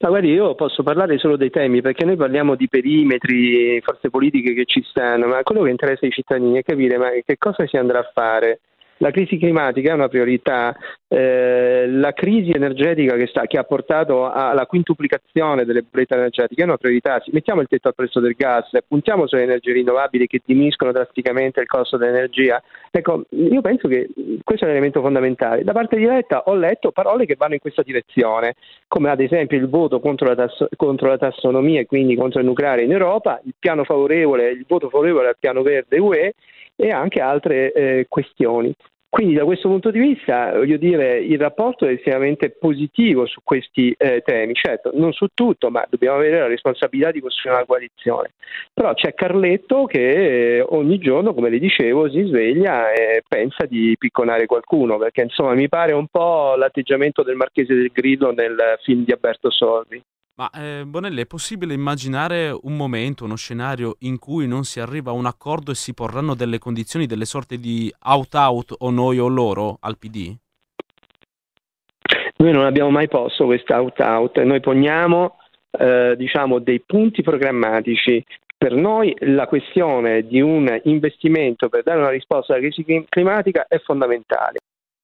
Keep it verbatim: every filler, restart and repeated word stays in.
Ma guardi, io posso parlare solo dei temi, perché noi parliamo di perimetri, forze politiche che ci stanno, ma quello che interessa ai cittadini è capire ma che cosa si andrà a fare. La crisi climatica è una priorità, eh, la crisi energetica che, sta, che ha portato alla quintuplicazione delle bollette energetiche è una priorità. Mettiamo il tetto al prezzo del gas, puntiamo sulle energie rinnovabili che diminuiscono drasticamente il costo dell'energia. Ecco, io penso che questo è un elemento fondamentale. Da parte di Letta ho letto parole che vanno in questa direzione, come ad esempio il voto contro la, tasso- contro la tassonomia e quindi contro il nucleare in Europa, il piano favorevole, il voto favorevole al piano verde U E e anche altre eh, questioni. Quindi da questo punto di vista, voglio dire, il rapporto è estremamente positivo su questi eh, temi. Certo, non su tutto, ma dobbiamo avere la responsabilità di costruire una coalizione. Però c'è Carletto che eh, ogni giorno, come le dicevo, si sveglia e pensa di picconare qualcuno, perché insomma mi pare un po' l'atteggiamento del Marchese del Grillo nel film di Alberto Sordi. Ma eh, Bonelli, è possibile immaginare un momento, uno scenario in cui non si arriva a un accordo e si porranno delle condizioni, delle sorte di out-out o noi o loro al P D? Noi non abbiamo mai posto questa out-out, noi poniamo eh, diciamo dei punti programmatici. Per noi la questione di un investimento per dare una risposta alla crisi climatica è fondamentale.